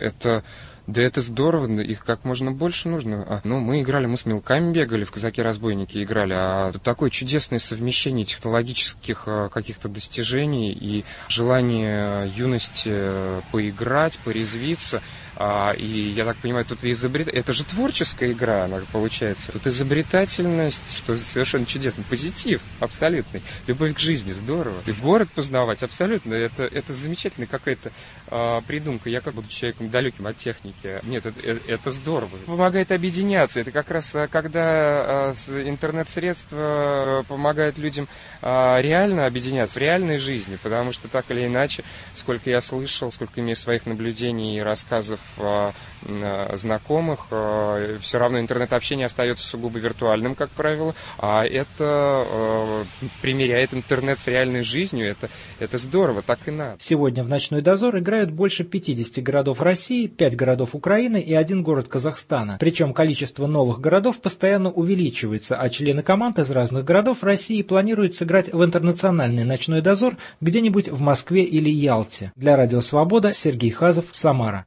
Да это здорово, их как можно больше нужно. Мы играли, мы с мелками бегали, в «Казаки-разбойники» играли, а тут такое чудесное совмещение технологических каких-то достижений и желание юности поиграть, порезвиться. И я так понимаю, тут это же творческая игра, она получается. Тут изобретательность, что совершенно чудесно. Позитив абсолютный. Любовь к жизни, здорово. И город познавать, абсолютно. Это замечательная какая-то придумка. Я как буду человеком далеким от техники. Нет, это здорово. Помогает объединяться. Это как раз когда интернет-средства помогают людям реально объединяться в реальной жизни. Потому что так или иначе, сколько я слышал, сколько имею своих наблюдений и рассказов знакомых, все равно интернет-общение остается сугубо виртуальным, как правило, а это примеряет интернет с реальной жизнью, это здорово, так и надо. Сегодня в «Ночной дозор» играют больше 50 городов России, 5 городов Украины и 1 город Казахстана. Причем количество новых городов постоянно увеличивается, а члены команд из разных городов России планируют сыграть в интернациональный «Ночной дозор» где-нибудь в Москве или Ялте. Для Радио Свобода Сергей Хазов, Самара.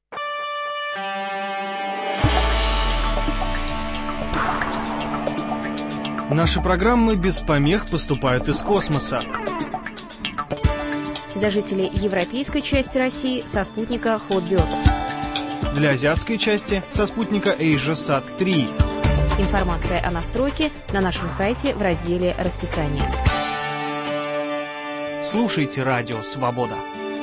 Наши программы без помех поступают из космоса. Для жителей европейской части России со спутника Hotbird. Для азиатской части со спутника AsiaSat 3. Информация о настройке на нашем сайте в разделе «Расписание». Слушайте Радио Свобода.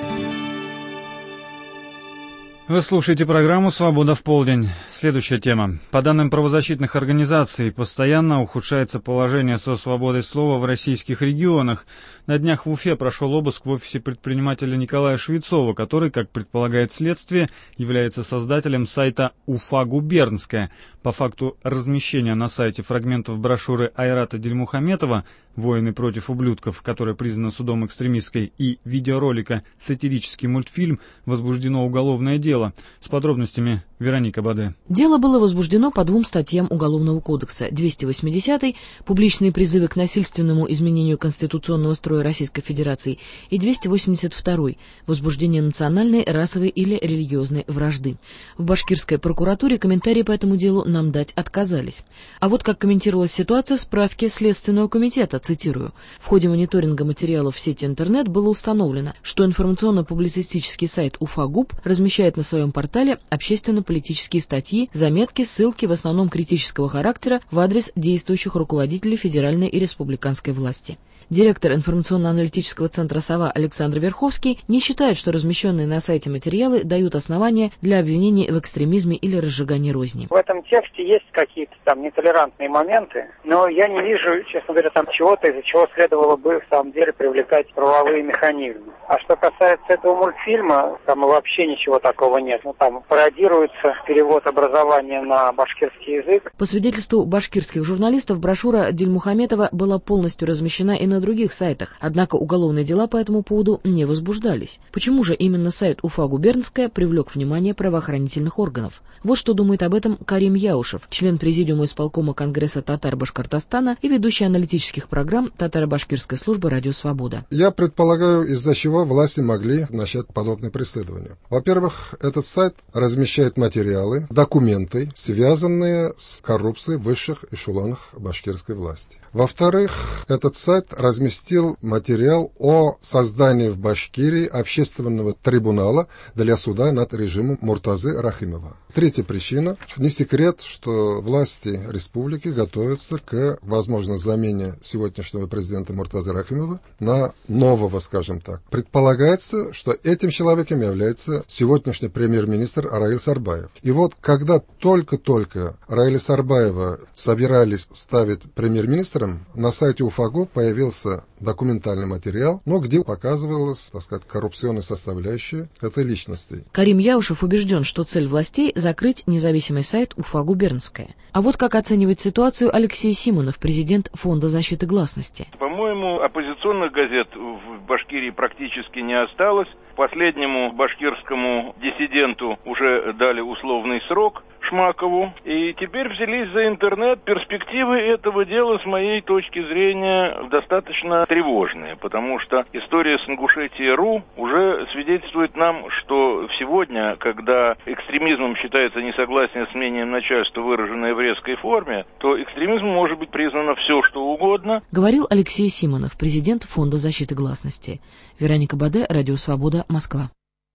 Вы слушаете программу «Свобода в полдень». Следующая тема. По данным правозащитных организаций, постоянно ухудшается положение со свободой слова в российских регионах. На днях в Уфе прошел обыск в офисе предпринимателя Николая Швецова, который, как предполагает следствие, является создателем сайта «Уфа губернская». По факту размещения на сайте фрагментов брошюры Айрата Дильмухаметова «Воины против ублюдков», которая признана судом экстремистской, и видеоролика «Сатирический мультфильм» возбуждено уголовное дело. С подробностями Вероника Баде. Дело было возбуждено по 2 статьям Уголовного кодекса. 280-й «Публичные призывы к насильственному изменению конституционного строя Российской Федерации» и 282-й «Возбуждение национальной, расовой или религиозной вражды». В башкирской прокуратуре комментарии по этому делу нам дать отказались. А вот как комментировалась ситуация в справке Следственного комитета, цитирую. В ходе мониторинга материалов в сети интернет было установлено, что информационно-публицистический сайт УФАГУБ размещает на своем портале общественно-политические статьи, заметки, ссылки в основном критического характера в адрес действующих руководителей федеральной и республиканской власти. Директор информационно-аналитического центра «Сова» Александр Верховский не считает, что размещенные на сайте материалы дают основания для обвинений в экстремизме или разжигании розни. В этом тексте есть какие-то там нетолерантные моменты, но я не вижу, честно говоря, там чего-то, из-за чего следовало бы в самом деле привлекать правовые механизмы. А что касается этого мультфильма, там вообще ничего такого нет. Ну, там пародируется перевод образования на башкирский язык. По свидетельству башкирских журналистов, брошюра Дильмухаметова была полностью размещена и на других сайтах, однако уголовные дела по этому поводу не возбуждались. Почему же именно сайт «Уфа губернская» привлек внимание правоохранительных органов? Вот что думает об этом Карим Яушев, член президиума исполкома Конгресса татар Башкортостана и ведущий аналитических программ татаро-башкирской службы «Радио Свобода». Я предполагаю, из-за чего власти могли начать подобное преследование. Во-первых, этот сайт размещает материалы, документы, связанные с коррупцией в высших эшелонах башкирской власти. Во-вторых, этот сайт разместил материал о создании в Башкирии общественного трибунала для суда над режимом Муртазы Рахимова. Третья причина. Не секрет, что власти республики готовятся к возможной замене сегодняшнего президента Муртазы Рахимова на нового, скажем так. Предполагается, что этим человеком является сегодняшний премьер-министр Раиль Сарбаев. И вот, когда только-только Раиля Сарбаева собирались ставить премьер-министром, на сайте УФАГУ появился документальный материал, где показывалась, так сказать, коррупционная составляющая этой личности. Карим Яушев убежден, что цель властей – закрыть независимый сайт «Уфа губернская». А вот как оценивает ситуацию Алексей Симонов, президент Фонда защиты гласности. По-моему, оппозиционных газет в Башкирии практически не осталось. Последнему башкирскому диссиденту уже дали условный срок, Шмакову, и теперь взялись за интернет. Перспективы этого дела, с моей точки зрения, достаточно тревожные, потому что история с Ингушетией.ру уже свидетельствует нам, что сегодня, когда экстремизмом считается несогласие с мнением начальства, выраженное в резкой форме, то экстремизмом может быть признано все, что угодно. Говорил Алексей Симонов, президент Фонда защиты гласности. Вероника Баде, Радио Свобода, Москва.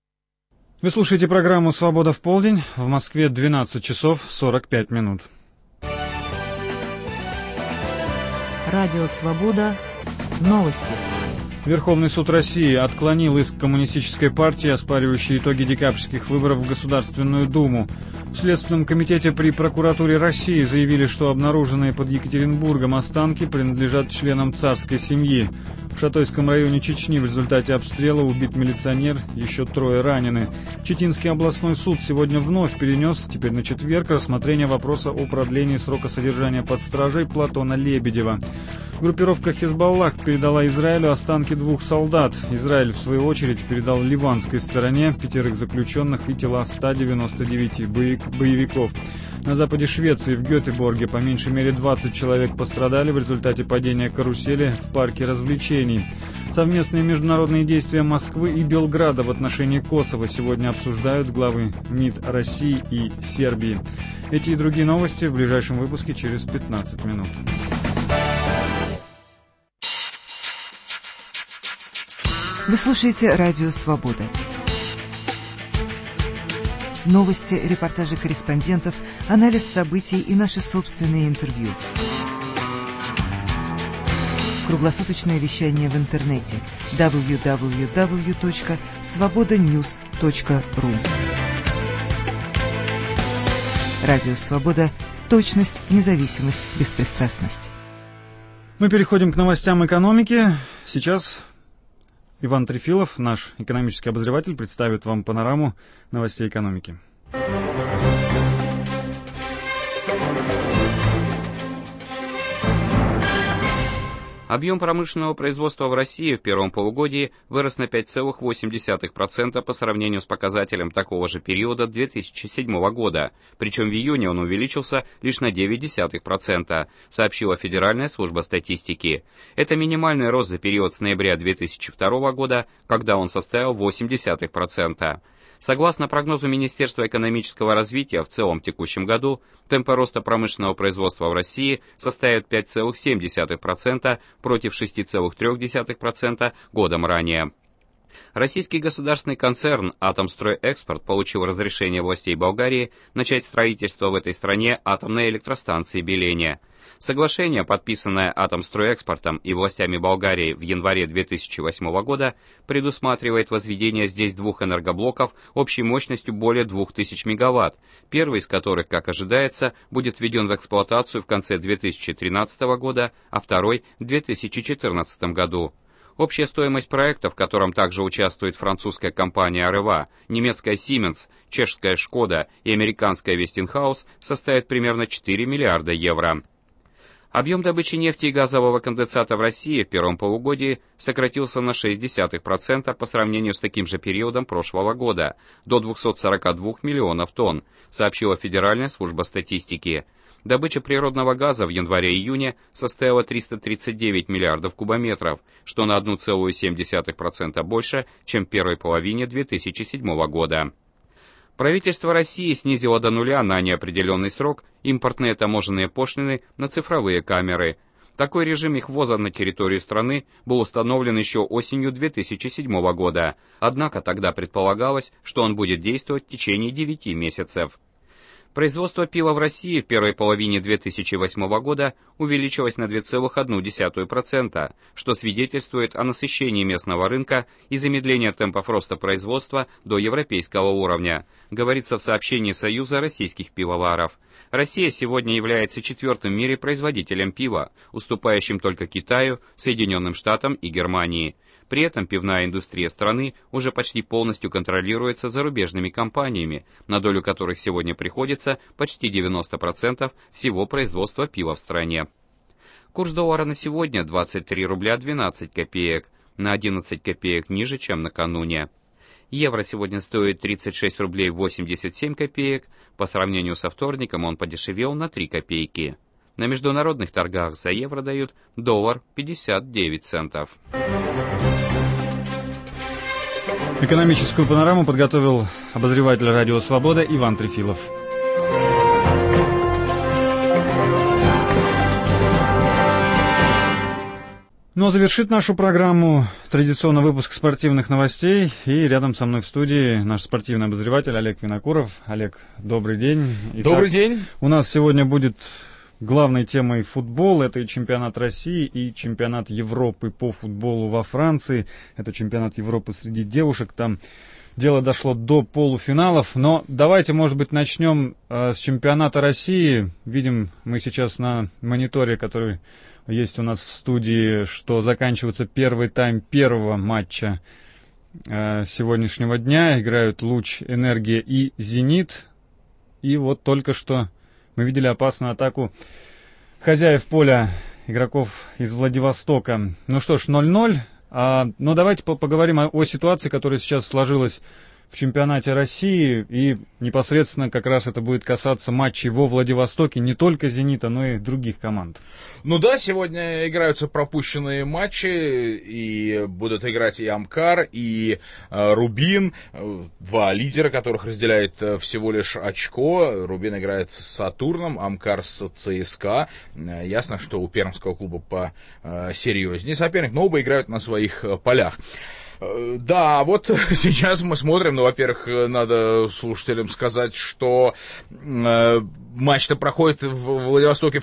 Вы слушаете программу «Свобода в полдень». В Москве 12 часов 45 минут. Радио «Свобода». Новости. Верховный суд России отклонил иск Коммунистической партии, оспаривающий итоги декабрьских выборов в Государственную Думу. В Следственном комитете при прокуратуре России заявили, что обнаруженные под Екатеринбургом останки принадлежат членам царской семьи. В Шатойском районе Чечни в результате обстрела убит милиционер, еще 3 ранены. Читинский областной суд сегодня вновь перенес, теперь на четверг, рассмотрение вопроса о продлении срока содержания под стражей Платона Лебедева. Группировка «Хизбаллах» передала Израилю останки 2 солдат. Израиль, в свою очередь, передал ливанской стороне 5 заключенных и тела 199 боевиков. На западе Швеции, в Гетеборге, по меньшей мере 20 человек пострадали в результате падения карусели в парке развлечений. Совместные международные действия Москвы и Белграда в отношении Косово сегодня обсуждают главы МИД России и Сербии. Эти и другие новости в ближайшем выпуске через 15 минут. Вы слушаете «Радио Свобода». Новости, репортажи корреспондентов, анализ событий и наши собственные интервью. круглосуточное вещание в интернете www.svobodanews.ru. Радио «Свобода». Точность, независимость, беспристрастность. Мы переходим к новостям экономики. Сейчас Иван Трефилов, наш экономический обозреватель, представит вам панораму новостей экономики. Объем промышленного производства в России в первом полугодии вырос на 5,8% по сравнению с показателем такого же периода 2007 года, причем в июне он увеличился лишь на 0,9%, сообщила Федеральная служба статистики. Это минимальный рост за период с ноября 2002 года, когда он составил 0,8%. Согласно прогнозу Министерства экономического развития, в целом в текущем году темпы роста промышленного производства в России составят 5,7% против 6,3% годом ранее. Российский государственный концерн «Атомстройэкспорт» получил разрешение властей Болгарии начать строительство в этой стране атомной электростанции «Белене». Соглашение, подписанное «Атомстройэкспортом» и властями Болгарии в январе 2008 года, предусматривает возведение здесь двух энергоблоков общей мощностью более 2000 мегаватт, первый из которых, как ожидается, будет введен в эксплуатацию в конце 2013 года, а второй в 2014 году. Общая стоимость проекта, в котором также участвует французская компания Areva, немецкая Siemens, чешская Шкода и американская Westinghouse, составит примерно 4 миллиарда евро. Объем добычи нефти и газового конденсата в России в первом полугодии сократился на 0,6% по сравнению с таким же периодом прошлого года, до 242 миллионов тонн, сообщила Федеральная служба статистики. Добыча природного газа в январе-июне составила 339 миллиардов кубометров, что на 1,7% больше, чем в первой половине 2007 года. Правительство России снизило до нуля на неопределенный срок импортные таможенные пошлины на цифровые камеры. Такой режим их ввоза на территорию страны был установлен еще осенью 2007 года, однако тогда предполагалось, что он будет действовать в течение 9 месяцев. Производство пива в России в первой половине 2008 года увеличилось на 2,1%, что свидетельствует о насыщении местного рынка и замедлении темпов роста производства до европейского уровня, говорится в сообщении Союза российских пивоваров. Россия сегодня является четвертым в мире производителем пива, уступающим только Китаю, Соединенным Штатам и Германии. При этом пивная индустрия страны уже почти полностью контролируется зарубежными компаниями, на долю которых сегодня приходится почти 90% всего производства пива в стране. Курс доллара на сегодня 23 рубля 12 копеек, на 11 копеек ниже, чем накануне. Евро сегодня стоит 36 рублей 87 копеек, по сравнению со вторником он подешевел на 3 копейки. На международных торгах за евро дают доллар 59 центов. Экономическую панораму подготовил обозреватель «Радио Свобода» Иван Трефилов. Ну а завершит нашу программу традиционно выпуск спортивных новостей. И рядом со мной в студии наш спортивный обозреватель Олег Винокуров. Олег, добрый день. Итак, добрый день. У нас сегодня будет главной темой футбол. Это и чемпионат России, и чемпионат Европы по футболу во Франции. Это чемпионат Европы среди девушек. Там дело дошло до полуфиналов. Но давайте, может быть, начнем с чемпионата России. Видим мы сейчас на мониторе, который есть у нас в студии, что заканчивается первый тайм первого матча сегодняшнего дня. Играют «Луч», «Энергия» и «Зенит». И вот только что мы видели опасную атаку хозяев поля, игроков из Владивостока. Ну что ж, 0-0. Но давайте поговорим о ситуации, которая сейчас сложилась в чемпионате России. И непосредственно как раз это будет касаться матчей во Владивостоке не только «Зенита», но и других команд. Ну да, сегодня играются пропущенные матчи, и будут играть и «Амкар», и «Рубин», два лидера, которых разделяет всего лишь очко. «Рубин» играет с «Сатурном», «Амкар» с ЦСКА. Ясно, что у пермского клуба посерьезнее соперник, но оба играют на своих полях. Да, вот сейчас мы смотрим, ну, во-первых, надо слушателям сказать, что матч-то проходит в Владивостоке в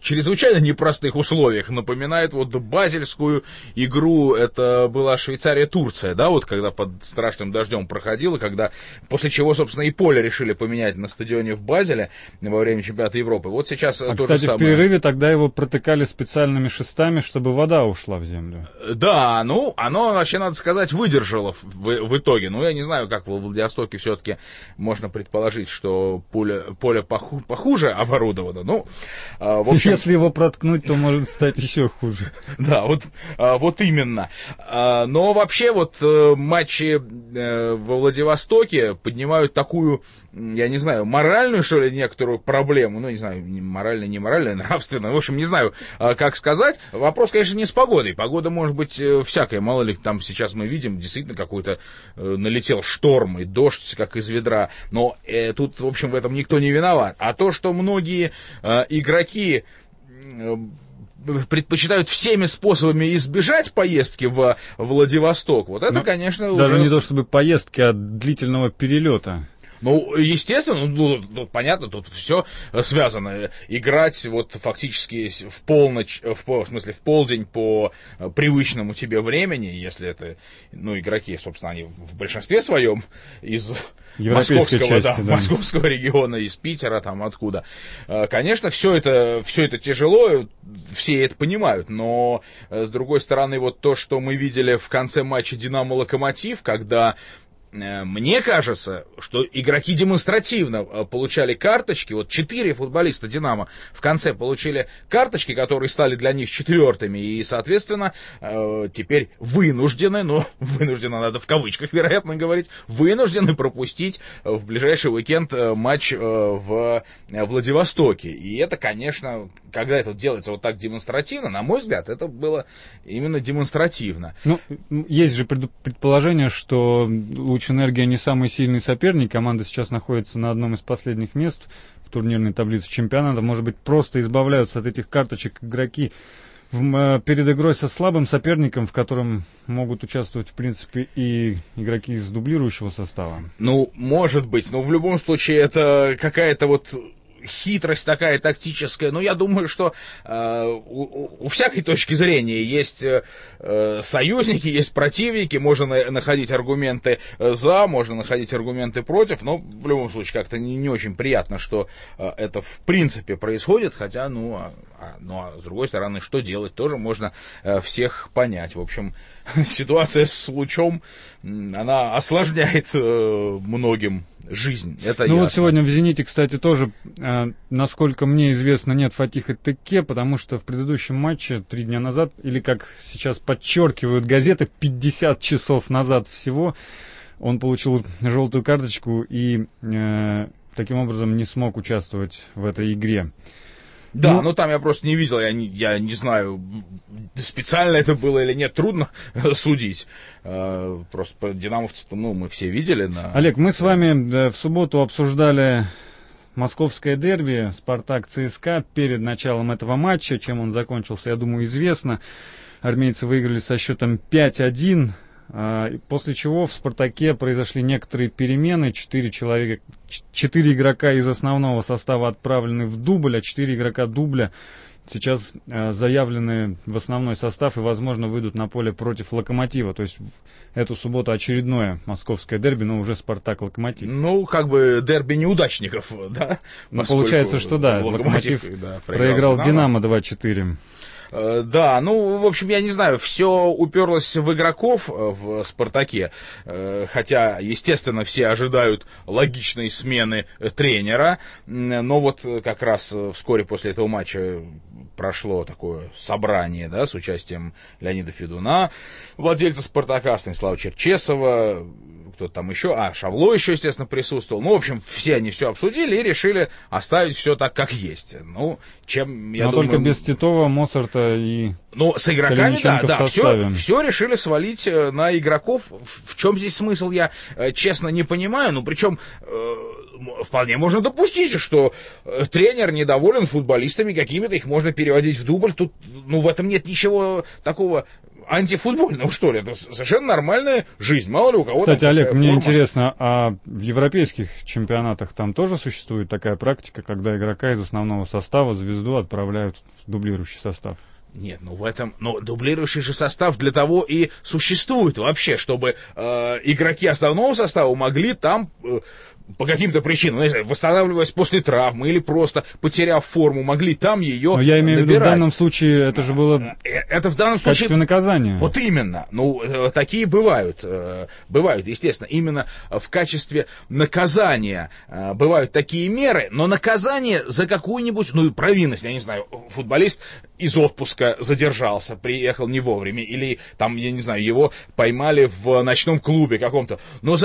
чрезвычайно непростых условиях. Напоминает вот базельскую игру, это была Швейцария-Турция, да, вот когда под страшным дождем проходила, когда, после чего, собственно, и поле решили поменять на стадионе в Базеле во время чемпионата Европы. Вот сейчас то кстати, же самое. В перерыве тогда его протыкали специальными шестами, чтобы вода ушла в землю. Да, ну, оно, вообще, надо сказать, выдержало в итоге. Ну, я не знаю, как в Владивостоке все-таки можно предположить, что поле похуже оборудовано. Ну, в общем... Если его проткнуть, то может стать еще хуже. Да, вот именно. Но вообще вот матчи во Владивостоке поднимают такую, я не знаю, моральную, что ли, некоторую проблему. Ну, не знаю, моральная, не моральная, нравственная. В общем, не знаю, как сказать. Вопрос, конечно, не с погодой. Погода может быть всякая. Мало ли, там сейчас мы видим, действительно какой-то налетел шторм и дождь, как из ведра. Но тут, в общем, в этом никто не виноват. А то, что многие игроки предпочитают всеми способами избежать поездки в Владивосток, вот это, конечно, даже уже... не то чтобы поездки, а длительного перелета. Ну, естественно, ну, понятно, тут все связано. Играть вот фактически в полночь, в смысле в полдень по привычному тебе времени, если это, ну, игроки, собственно, они в большинстве своем из московского, части, да, московского региона, из Питера, там откуда. Конечно, все это тяжело, все это понимают, но с другой стороны, вот то, что мы видели в конце матча «Динамо-Локомотив», когда мне кажется, что игроки демонстративно получали карточки. Вот 4 футболиста «Динамо» в конце получили карточки, которые стали для них 4-ми. И, соответственно, теперь вынуждены, надо в кавычках, вероятно, говорить, вынуждены пропустить в ближайший уикенд матч в Владивостоке. И это, конечно, когда это делается вот так демонстративно, на мой взгляд, это было именно демонстративно. Ну, есть же предположение, что «Луч-Энергия» не самый сильный соперник. Команда сейчас находится на одном из последних мест в турнирной таблице чемпионата. Может быть, просто избавляются от этих карточек игроки перед игрой со слабым соперником, в котором могут участвовать, в принципе, и игроки из дублирующего состава. Ну, может быть. Но в любом случае это какая-то вот... хитрость такая тактическая, но я думаю, что у всякой точки зрения есть союзники, есть противники, можно находить аргументы за, можно находить аргументы против, но в любом случае как-то не очень приятно, что это в принципе происходит, хотя, а с другой стороны, что делать, тоже можно всех понять. В общем, ситуация с «Лучом», она осложняет многим жизнь, это ясно. Вот сегодня в «Зените», кстати, тоже, насколько мне известно, нет Фатиха Теке, потому что в предыдущем матче 3 дня назад, или, как сейчас подчеркивают газеты, 50 часов назад всего, он получил желтую карточку и таким образом не смог участвовать в этой игре. Да, но там я просто не видел, я не знаю, специально это было или нет, трудно судить. Просто динамовцы-то, мы все видели. Олег, мы с вами в субботу обсуждали московское дерби «Спартак-ЦСКА» перед началом этого матча. Чем он закончился, я думаю, известно. Армейцы выиграли со счетом 5-1. После чего в «Спартаке» произошли некоторые перемены. 4 игрока из основного состава отправлены в дубль, а 4 игрока дубля сейчас заявлены в основной состав и, возможно, выйдут на поле против «Локомотива». То есть эту субботу очередное московское дерби, но уже «Спартак-Локомотив». Дерби неудачников, да? Получается, что да, «Локомотив» проиграл «Динамо» 2-4. Да, в общем, я не знаю, все уперлось в игроков в «Спартаке», хотя, естественно, все ожидают логичной смены тренера, но вот как раз вскоре после этого матча прошло такое собрание, да, с участием Леонида Федуна, владельца «Спартака», Станислава Черчесова, кто-то там еще, Шавло еще, естественно, присутствовал. В общем, все они все обсудили и решили оставить все так, как есть. Чем, я думаю... только без Титова, Моцарта и... с игроками, да, все решили свалить на игроков. В чем здесь смысл, я честно не понимаю. Причем вполне можно допустить, что тренер недоволен футболистами какими-то, их можно переводить в дубль. Тут, в этом нет ничего такого антифутбольного, что ли? Это совершенно нормальная жизнь. Мало ли у кого-то. Кстати, Олег, мне интересно, а в европейских чемпионатах там тоже существует такая практика, когда игрока из основного состава, звезду, отправляют в дублирующий состав? Нет, но дублирующий же состав для того и существует вообще, чтобы игроки основного состава могли там по каким-то причинам, восстанавливаясь после травмы или просто потеряв форму, могли там ее набирать. Но я имею в виду, в данном случае это же было это в данном в качестве случае наказания. Вот именно. Такие бывают. Бывают, естественно, именно в качестве наказания бывают такие меры, но наказание за какую-нибудь, провинность, я не знаю, футболист из отпуска задержался, приехал не вовремя, или там, я не знаю, его поймали в ночном клубе каком-то. Но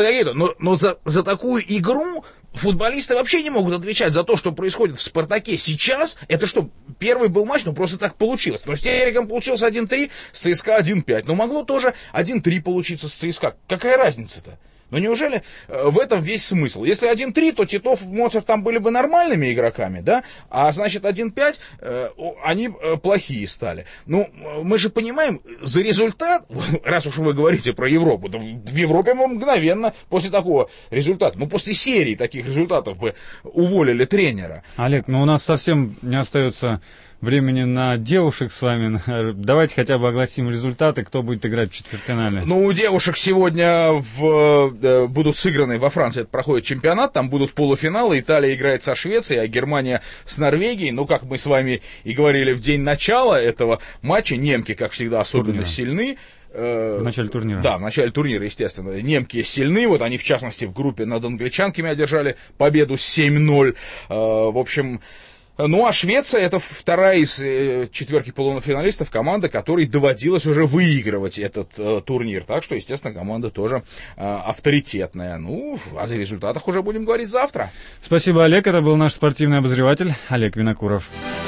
за такую игру футболисты вообще не могут отвечать за то, что происходит в «Спартаке» сейчас. Это что, первый был матч, просто так получилось. С Тереком получился 1-3, с ЦСКА 1-5. Могло тоже 1-3 получиться с ЦСКА. Какая разница-то? Неужели в этом весь смысл? Если 1-3, то Титов, Моцарт там были бы нормальными игроками, да? А значит 1-5 они плохие стали. Мы же понимаем, за результат, раз уж вы говорите про Европу, то в Европе мы мгновенно после такого результата, после серии таких результатов бы уволили тренера. Олег, у нас совсем не остается времени на девушек с вами. Давайте хотя бы огласим результаты, кто будет играть в четвертьфинале. У девушек сегодня будут сыграны во Франции, это проходит чемпионат, там будут полуфиналы, Италия играет со Швецией, а Германия с Норвегией. Как мы с вами и говорили в день начала этого матча, немки, как всегда, особенно сильны. В начале турнира. Да, в начале турнира, естественно. Немки сильны, они, в частности, в группе над англичанками одержали победу 7-0. В общем... а Швеция — это вторая из четверки полуфиналистов команда, которой доводилось уже выигрывать этот турнир. Так что, естественно, команда тоже авторитетная. О результатах уже будем говорить завтра. Спасибо, Олег. Это был наш спортивный обозреватель Олег Винокуров.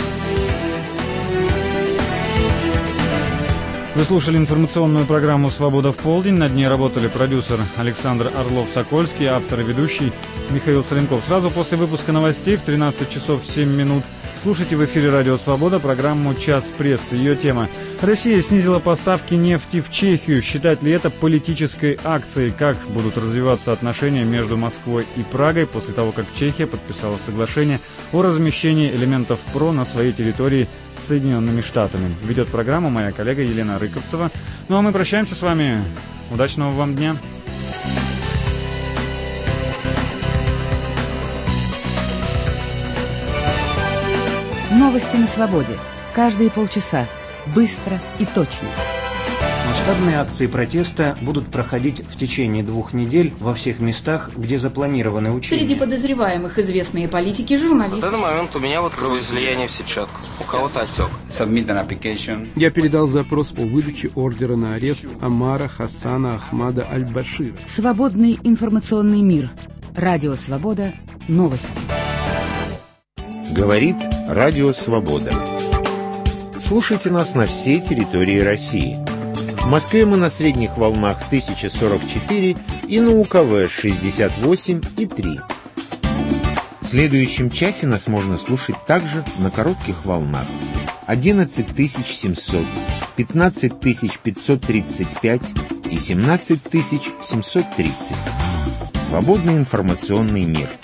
Вы слушали информационную программу «Свобода в полдень». Над ней работали продюсер Александр Орлов-Сокольский, автор и ведущий Михаил Соленков. Сразу после выпуска новостей в 13 часов 7 минут слушайте в эфире «Радио Свобода» программу «Час прессы». Ее тема: Россия снизила поставки нефти в Чехию. Считать ли это политической акцией? Как будут развиваться отношения между Москвой и Прагой после того, как Чехия подписала соглашение о размещении элементов ПРО на своей территории с Соединенными Штатами? Ведет программу моя коллега Елена Рыковцева. А мы прощаемся с вами. Удачного вам дня. Новости на свободе. Каждые полчаса. Быстро и точно. Масштабные акции протеста будут проходить в течение 2 недель во всех местах, где запланированы учения. Среди подозреваемых известные политики, журналисты. На данный момент у меня кровоизлияние в сетчатку. У кого-то отек. Я передал запрос по выдаче ордера на арест Омара Хасана Ахмада Аль-Башира. Свободный информационный мир. Радио Свобода. Новости. Говорит Радио Свобода. Слушайте нас на всей территории России. В Москве мы на средних волнах 1044 и на УКВ 68,3. В следующем часе нас можно слушать также на коротких волнах 11700, 15535 и 17730. Свободный информационный мир.